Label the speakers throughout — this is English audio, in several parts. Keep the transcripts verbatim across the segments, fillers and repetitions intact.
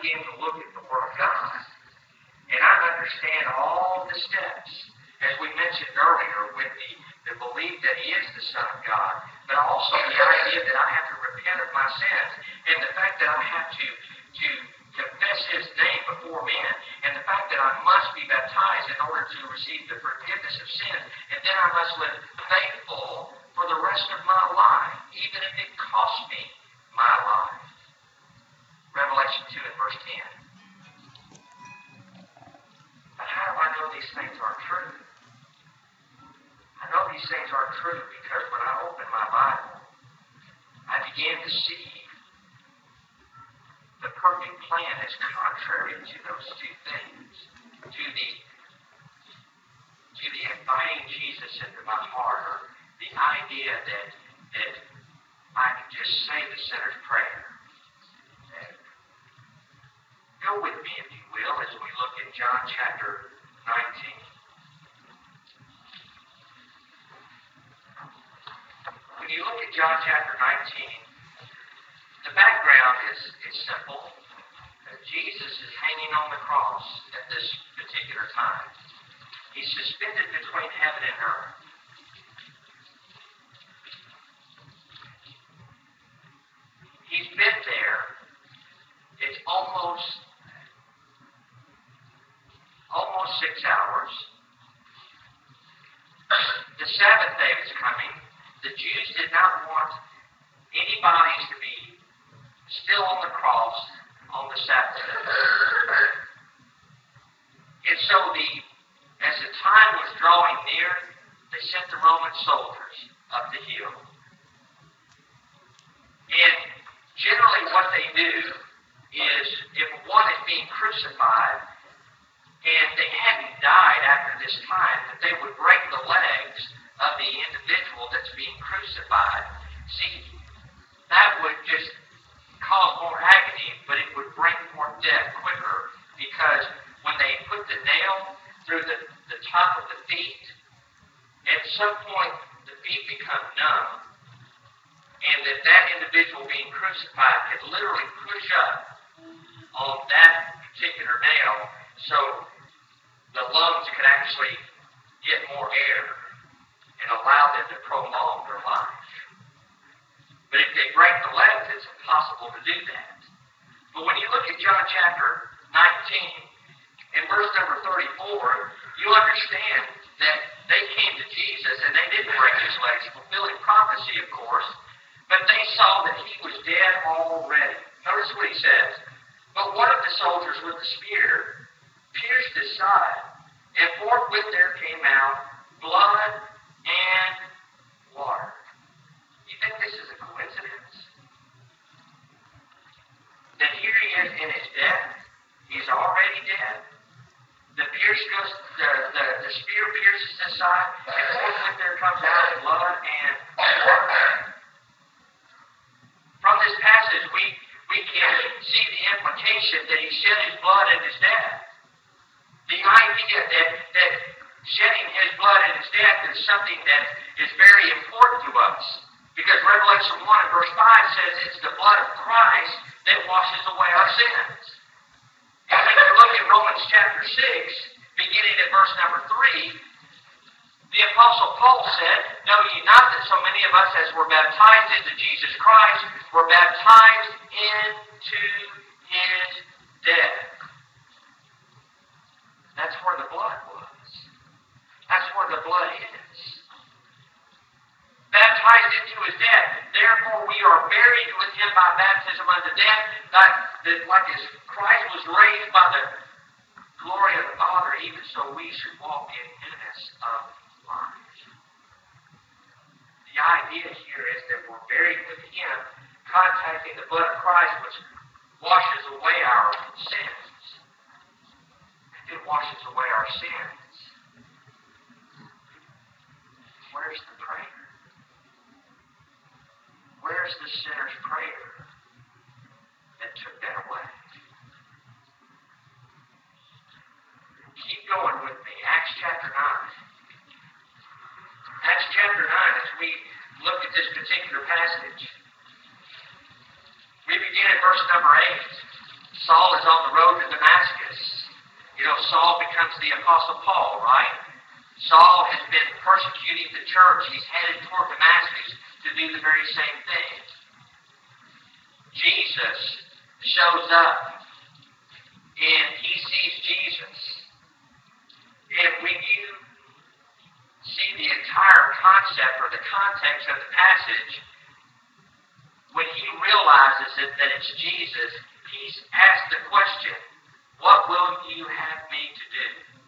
Speaker 1: begin to look at the Word of God, and I understand all the steps, as we mentioned earlier, with the, the belief that He is the Son of God, but also the idea that I have to repent of my sins, and the fact that I have to, to confess His name before men, and the fact that I must be baptized in order to receive the forgiveness of sins, and then I must live faithful for the rest of my life, even if it costs me my life. Revelation two and verse ten. But how do I know these things are true? I know these things are true because when I open my Bible, I begin to see the perfect plan is contrary to those two things. To the, to the inviting Jesus into my heart, or the idea that, that I can just say the sinner's prayer. And go with me, if you will, as we look at John chapter nineteen. When you look at John chapter nineteen, the background is, is simple. Jesus is hanging on the cross at this particular time. He's suspended between heaven and earth. He's been there. It's almost, almost six hours. The Sabbath day is coming. The Jews did not want any bodies to be still on the cross on the Sabbath day. And so the, as the time was drawing near, they sent the Roman soldiers up the hill. And generally what they do is, if one is being crucified, and they hadn't died after this time, that they would break the legs of the individual that's being crucified. See, that would just cause more agony, but it would bring forth death quicker, because when they put the nail through the, the top of the feet, at some point the feet become numb, and that that individual being crucified could literally push up on that particular nail, so the lungs could actually get more air and allow them to prolong their life. But if they break the legs, it's impossible to do that. But when you look at John chapter nineteen, in verse number thirty-four, you understand that they came to Jesus and they didn't break his legs, fulfilling prophecy, of course, but they saw that he was dead already. Notice what he says. But one of the soldiers with the spear pierced his side, and forthwith there came out blood and water. You think this is a coincidence? That here he is in his death. He's already dead. The pierce goes, the, the, the spear pierces his side, and forthwith there comes out blood and water. From this passage, we, we can see the implication that he shed his blood in his death. The idea that, that shedding his blood in his death is something that is very important to us. Because Revelation one and verse five says it's the blood of Christ that washes away our sins. And when you look at Romans chapter six, beginning at verse number three, the Apostle Paul said, "Know ye not that so many of us as were baptized into Jesus Christ were baptized into his death?" That's where the blood was. That's where the blood is. Baptized into his death. Therefore we are buried with him by baptism unto death, like, like as Christ was raised by the glory of the Father, even so we should walk in newness of life. The idea here is that we're buried with him, contacting the blood of Christ, which washes away our sins. If it washes away our sins, where's the prayer? Where's the sinner's prayer that took that away? Keep going with me. Acts chapter nine. Acts chapter nine, as we look at this particular passage, we begin at verse number eight. Saul is on the road to Damascus. You know, Saul becomes the Apostle Paul, right? Saul has been persecuting the church. He's headed toward Damascus to do the very same thing. Jesus shows up, and he sees Jesus. And when you see the entire concept or the context of the passage, when he realizes that, that it's Jesus, he's asked the question, what will you have me to do?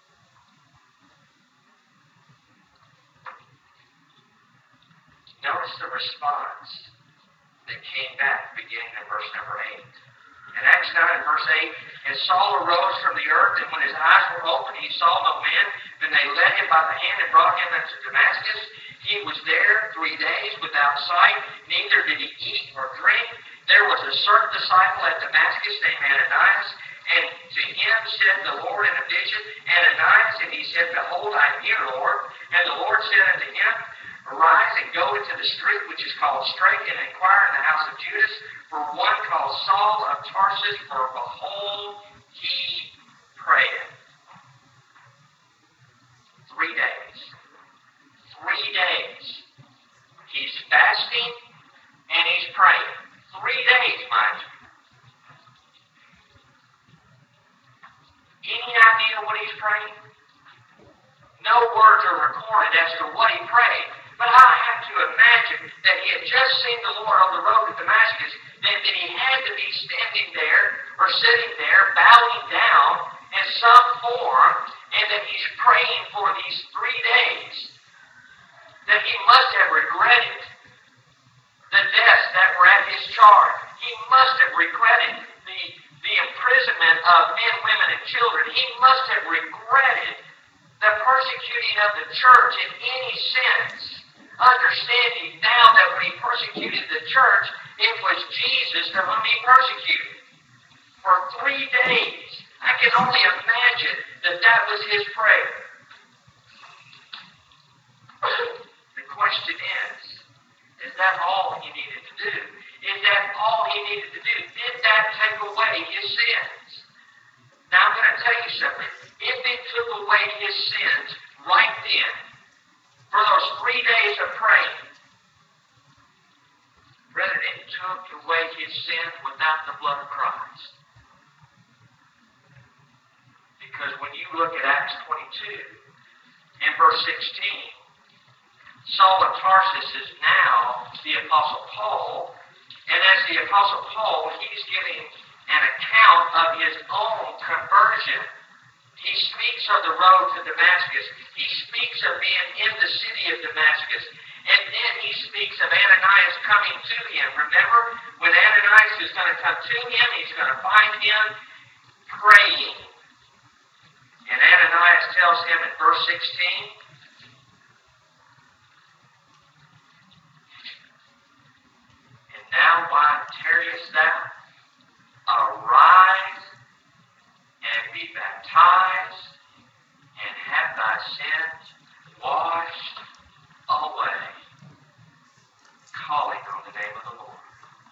Speaker 1: Notice the response that came back beginning in verse number eight. In Acts nine and verse eight, and Saul arose from the earth, and when his eyes were opened, he saw no man. Then they led him by the hand and brought him unto Damascus. He was there three days without sight, neither did he eat or drink. There was a certain disciple at Damascus named Ananias, and to him said the Lord in a vision, Ananias, and he said, Behold, I am here, Lord. And the Lord said unto him, Arise and go into the street which is called Straight, and inquire in the house of Judas for one called Saul of Tarsus, for behold, he prayeth. Three days. Three days. He's fasting and he's praying. Three days, mind you. Any idea what he's praying? No words are recorded as to what he prayed. But I have to imagine that he had just seen the Lord on the road to Damascus, that, that he had to be standing there or sitting there, bowing down in some form, and that he's praying for these three days. That he must have regretted the deaths that were at his charge. He must have regretted the, the imprisonment of men, women, and children. He must have regretted the persecuting of the church in any sense. Understanding now that when he persecuted the church, it was Jesus to whom he persecuted. For three days, I can only imagine that that was his prayer. The question is, is that all he needed to do? Is that all he needed to do? Did that take away his sins? Now I'm going to tell you something. If it took away his sins right then, for those three days of praying, brethren, it took away his sins without the blood of Christ. Because when you look at Acts twenty-two, in verse sixteen, Saul of Tarsus is now the Apostle Paul, and as the Apostle Paul, he's giving an account of his own conversion. He speaks of the road to Damascus. He speaks of being in the city of Damascus. And then he speaks of Ananias coming to him. Remember, when Ananias is going to come to him, he's going to find him praying. And Ananias tells him in verse sixteen, And now why tarriest thou? Arise and be baptized, and have thy sins washed away, calling on the name of the Lord.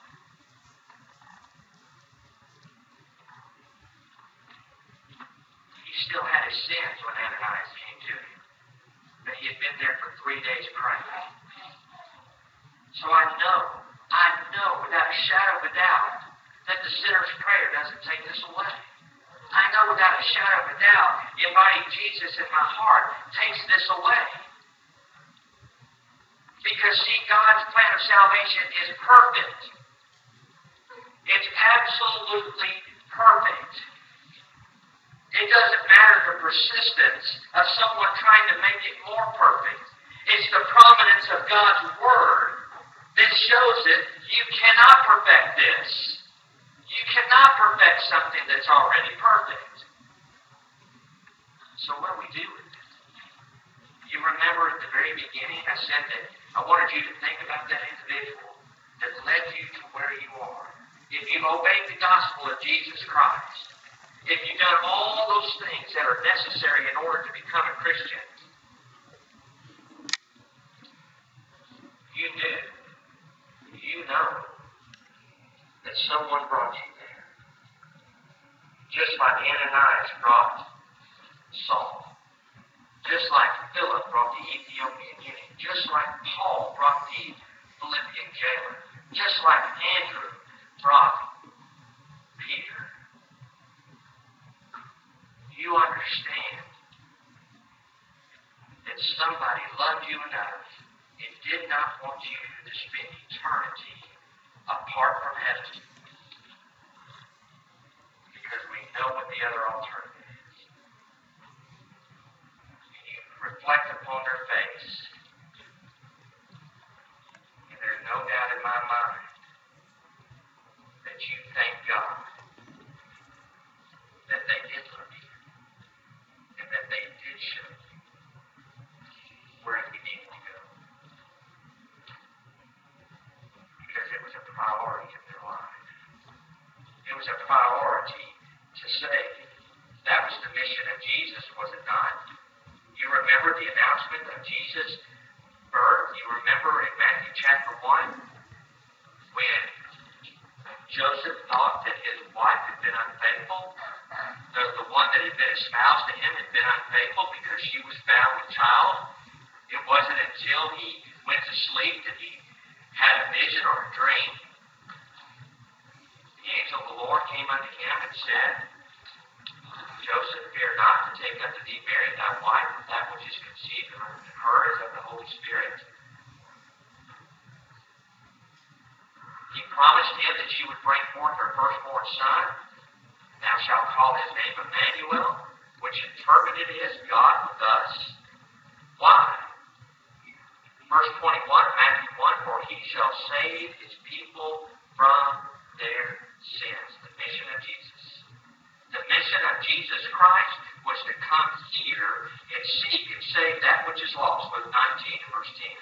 Speaker 1: He still had his sins when Ananias came to him, but he had been there for three days praying. So I know, I know without a shadow of a doubt that the sinner's prayer doesn't take this away. I know without a shadow of a doubt, inviting Jesus in my heart takes this away. Because, see, God's plan of salvation is perfect. It's absolutely perfect. It doesn't matter the persistence of someone trying to make it more perfect. It's the prominence of God's Word that shows it. You cannot perfect this. You cannot perfect something that's already perfect. So what do we do with it? You remember at the very beginning I said that I wanted you to think about that individual that led you to where you are. If you've obeyed the gospel of Jesus Christ, if you've done all those things that are necessary in order to become a Christian, you do. You know that someone brought you there. Just like Ananias brought Saul. Just like Philip brought the Ethiopian eunuch. Just like Paul brought the Philippian jailer. Just like Andrew brought Peter. You understand that somebody loved you enough and did not want you to spend eternity apart from heaven, because we know what the other alternative is. And you reflect upon their face, and there's no doubt in my mind that you thank God that they did love you, and that they did show you where you needed to go. Because it was a priority in their life. It was a priority to say, that was the mission of Jesus, was it not? You remember the announcement of Jesus' birth? You remember in Matthew chapter one, when Joseph thought that his wife had been unfaithful, the, the one that had been espoused to him had been unfaithful because she was found with child. It wasn't until he went to sleep that he had a vision or a dream. The angel of the Lord came unto him and said, Joseph, fear not to take unto thee Mary thy wife, and that which is conceived in her is of the Holy Spirit. He promised him that she would bring forth her firstborn son. Thou shalt call his name Emmanuel, which interpreted is God with us. Why? Verse twenty-one, Matthew one, for he shall save his people from their sins. The mission of Jesus. The mission of Jesus Christ was to come here and seek and save that which is lost. Luke nineteen and verse ten.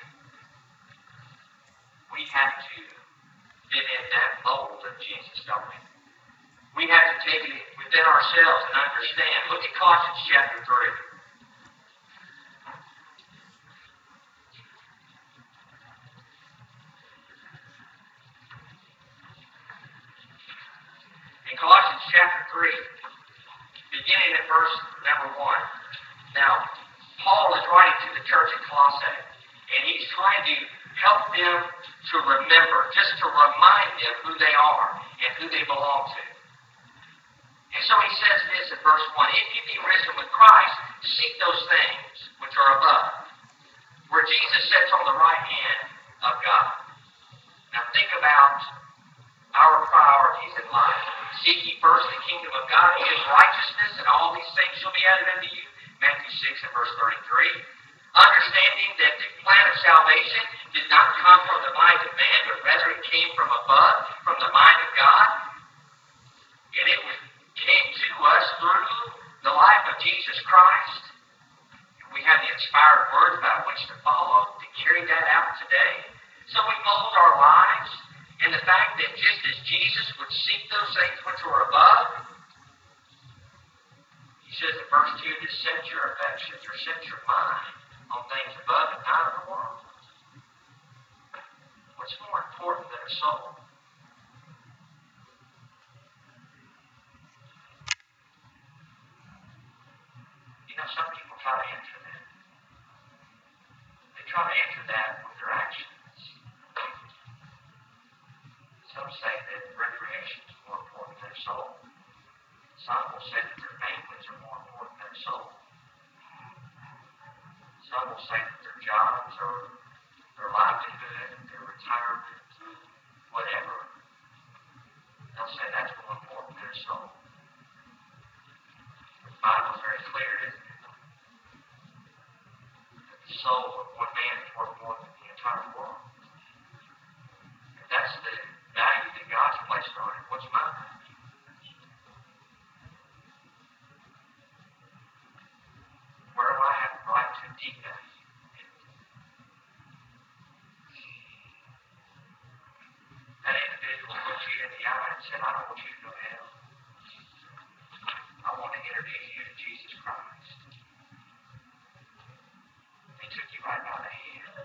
Speaker 1: We have to fit in that mold of Jesus, don't we? We have to take it within ourselves and understand. Look at Colossians chapter three. In Colossians chapter three, beginning at verse number one. Now, Paul is writing to the church at Colossae, and he's trying to help them to remember, just to remind them who they are and who they belong to. And so he says this in verse one, if you be risen with Christ, seek those things which are above, where Jesus sits on the right hand of God. Now think about our priorities in life. Seek ye first the kingdom of God and his righteousness, and all these things shall be added unto you. Matthew six and verse thirty-three. Understanding that the plan of salvation did not come from the mind of man, but rather it came from above, from the mind of God. And it came to us through the life of Jesus Christ. We have the inspired words by which to follow, to carry that out today. So we mold our lives in the fact that just as Jesus would seek those things which were above, he says in verse two, to set your affections or set your mind on things above and not of the world. What's more important than a soul? You know, some people try to answer that. They try to answer that with their actions. Some say that recreation is more important than a soul. Some will say that their families are more important than a soul. Some will say that their jobs or their livelihood, their retirement, whatever, they'll say that's more important than a soul. The Bible is very clear, isn't it? That the soul of one man is worth more than the entire world. If that's the value that God's placed on it, what's my value? Where do I have the right to devalue it? That individual looked you in the eye and said, I don't want you to go to hell. I want to introduce you to Jesus Christ. They took you right by the hand.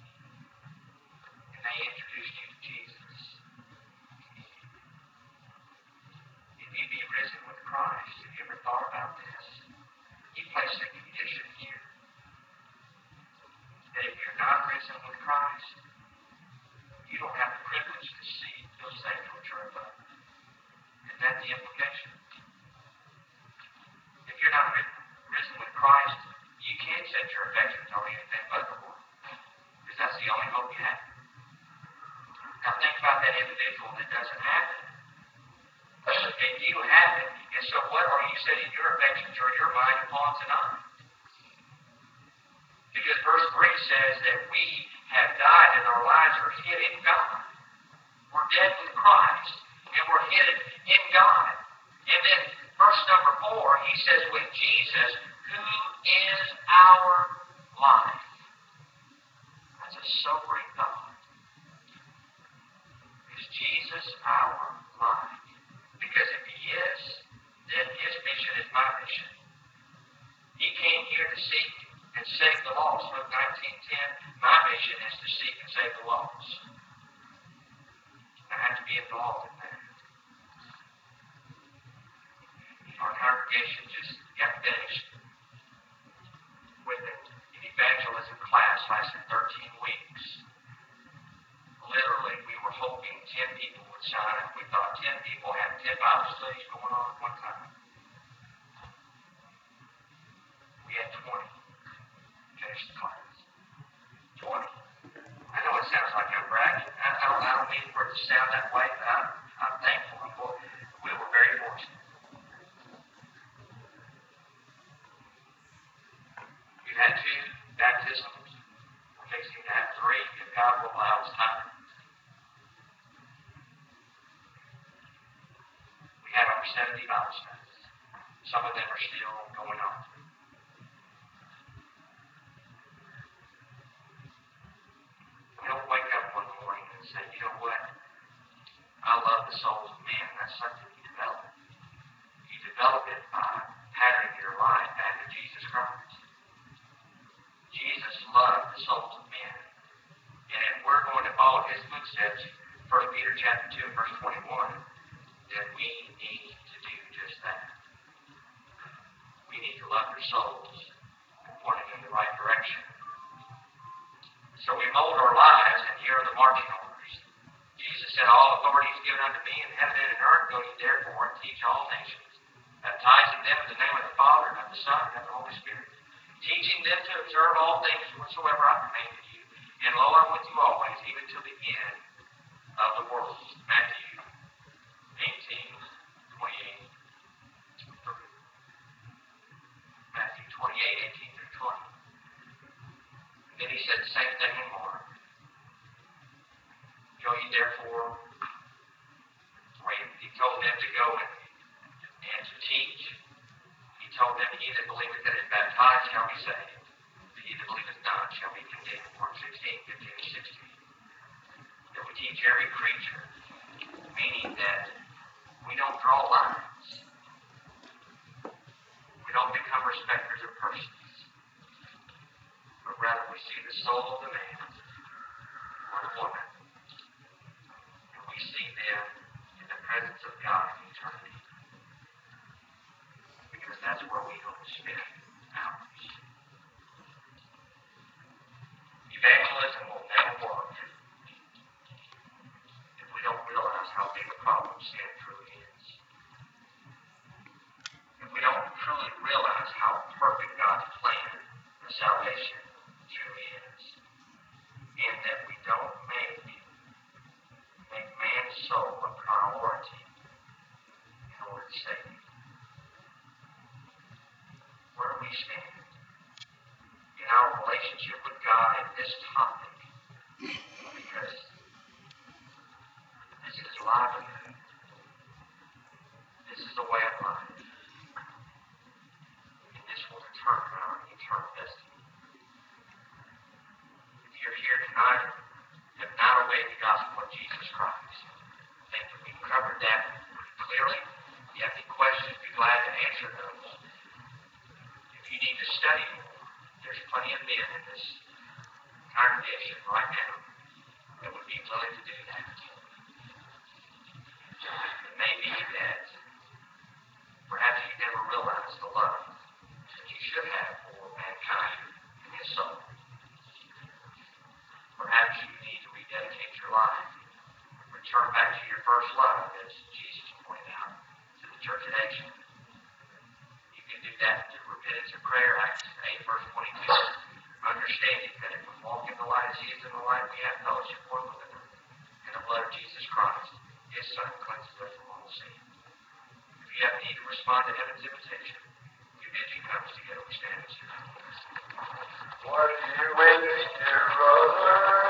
Speaker 1: And they introduced you to Jesus. If you be risen with Christ, setting your affections or your mind upon tonight. Because verse three says that we have died and our lives are hid in God. We're dead with Christ and we're hid in God. And then verse number four, he says, with Jesus, who is our life. That's a sobering thought. Is Jesus our life? Because if he is, then his mission is my mission. He came here to seek and save the lost. Luke nineteen ten, my mission is to seek and save the lost. I have to be involved in that. Our congregation just got finished with an evangelism class lasted thirteen weeks. Literally, we were hoping ten people would sign up. We thought ten people had ten Bible studies going on at one time. We had twenty finish the class. twenty. I know it sounds like I'm bragging. I, I, don't, I don't mean for it to sound that way, but I'm, I'm thankful. I'm, we were very fortunate. We've had two baptisms. We're fixing to have three if God will allow us time. We have over seventy Bible studies. Some of them are still going on. We don't wake up one morning and say, you know what? I love the souls of men. That's something you develop. You develop it by patterning your life after Jesus Christ. Jesus loved the souls of men. And if we're going to follow his footsteps, First Peter chapter two, verse twenty-one, then we need to do just that. We need to love their souls and point them in the right direction. So we mold our lives, and here are the marching orders. Jesus said, all authority is given unto me in heaven and in earth. Go ye therefore and teach all nations, baptizing them in the name of the Father, and of the Son, and of the Holy Spirit, teaching them to observe all things whatsoever I commanded you. And lo, I'm with you always, even to the end of the world. Matthew eighteen, twenty-eight through Matthew twenty-eight, eighteen through twenty. And then he said the same thing in Mark. Go ye therefore, where he told them to go and, and to teach. He told them, he that believeth that is baptized shall be saved. But he that believeth not shall be condemned. Mark sixteen, fifteen, and sixteen. That we teach every creature, meaning that we don't draw lines. We don't become respecters of persons. But rather we see the soul of the man or the woman. And we see them in the presence of God in eternity. Because that's where we hope to spend hours. Evangelism will never work if we don't realize how big a problem sin truly is. If we don't truly realize how perfect God's plan for salvation truly is. And that we don't make, make man's soul a priority in order to save him. Where do we stand in our relationship with God at this topic? Because this is livelihood. This is the way of life. And this will determine our eternal destiny. If you're here tonight and have not obeyed the gospel of Jesus Christ, I think that we've covered that pretty clearly. If you have any questions, be glad to answer those. If you need to study more, there's plenty of men in this congregation right now that would be willing to do that. It may be that perhaps you never realized the love that you should have for mankind and his soul. Perhaps you need to rededicate your life, return back to your first love, as Jesus pointed out to the church at Asia. You can do that through repentance and prayer, Acts eight, verse twenty-two. Understanding that if we walk in the light as he is in the light, we have fellowship one with another. And the blood of Jesus Christ, his Son, cleanses us from all sin. If you have a need to respond to heaven his invitation. You bid you come together, we stand and sing.
Speaker 2: What are you waiting here, brother?